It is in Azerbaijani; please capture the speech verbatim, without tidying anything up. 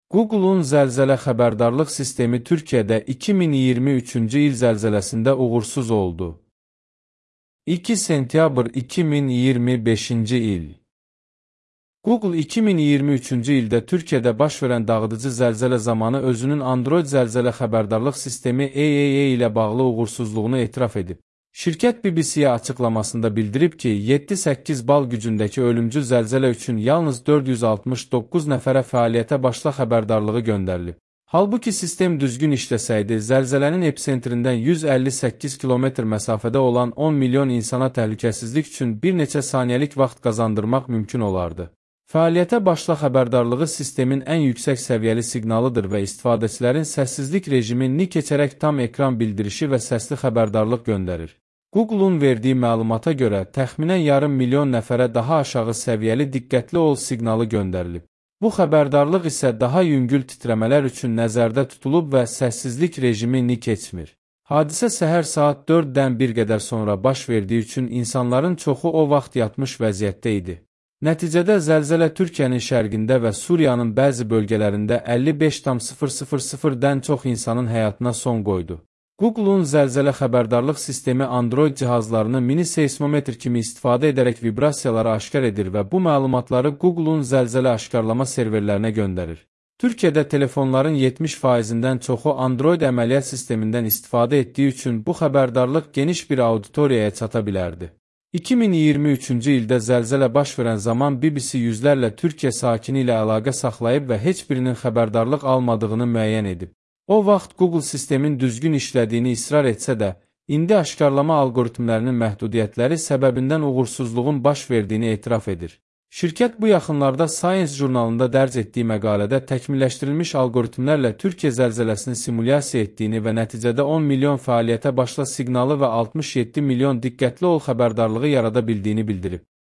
Google'un zəlzələ xəbərdarlıq sistemi Türkiyədə iki min iyirmi üçüncü il zəlzələsində uğursuz oldu. iki sentyabr iki min iyirmi beşinci il. Google iki min iyirmi üçüncü ildə Türkiyədə baş verən dağıdıcı zəlzələ zamanı özünün Android zəlzələ xəbərdarlıq sistemi A A A ilə bağlı uğursuzluğunu etiraf edib. Şirkət B B C-yə açıqlamasında bildirib ki, yeddi səkkiz bal gücündəki ölümcül zəlzələ üçün yalnız dörd yüz altmış doqquz nəfərə fəaliyyətə başla xəbərdarlığı göndərilib. Halbuki sistem düzgün işləsəydi, zəlzələnin epicentриndən yüz əlli səkkiz kilometr məsafədə olan on milyon insana təhlükəsizlik üçün bir neçə saniyəlik vaxt qazandırmaq mümkün olardı. Fəaliyyətə başla xəbərdarlığı sistemin ən yüksək səviyyəli siqnalıdır və istifadəçilərin səssizlik rejimini keçərək tam ekran bildirişi və səsli xəbərdarlıq göndərir. Google'un verdiyi məlumata görə, təxminən yarım milyon nəfərə daha aşağı səviyyəli diqqətli ol siqnalı göndərilib. Bu xəbərdarlıq isə daha yüngül titrəmələr üçün nəzərdə tutulub və səssizlik rejimini keçmir. Hadisə səhər saat dörddən bir qədər sonra baş verdiyi üçün insanların çoxu o vaxt yatmış vəziyyətdə idi. Nəticədə zəlzələ Türkiyənin şərqində və Suriyanın bəzi bölgələrində əlli beş min dən çox insanın həyatına son qoydu. Google'un zəlzələ xəbərdarlıq sistemi Android cihazlarını mini seismometr kimi istifadə edərək vibrasiyaları aşkar edir və bu məlumatları Google'un zəlzələ aşkarlama serverlərinə göndərir. Türkiyədə telefonların yetmiş faizindən çoxu Android əməliyyat sistemindən istifadə etdiyi üçün bu xəbərdarlıq geniş bir auditoriyaya çata bilərdi. iki min iyirmi üçüncü ildə zəlzələ baş verən zaman B B C yüzlərlə Türkiyə sakini ilə əlaqə saxlayıb və heç birinin xəbərdarlıq almadığını müəyyən edib. O vaxt Google sistemin düzgün işlədiyini israr etsə də, indi aşkarlama algoritmlərinin məhdudiyyətləri səbəbindən uğursuzluğun baş verdiyini etiraf edir. Şirkət bu yaxınlarda Science jurnalında dərc etdiyi məqalədə təkmilləşdirilmiş algoritmlərlə Türkiyə zəlzələsini simulyasiya etdiyini və nəticədə on milyon fəaliyyətə başla siqnalı və altmış yeddi milyon diqqətli ol xəbərdarlığı yarada bildiyini bildirib.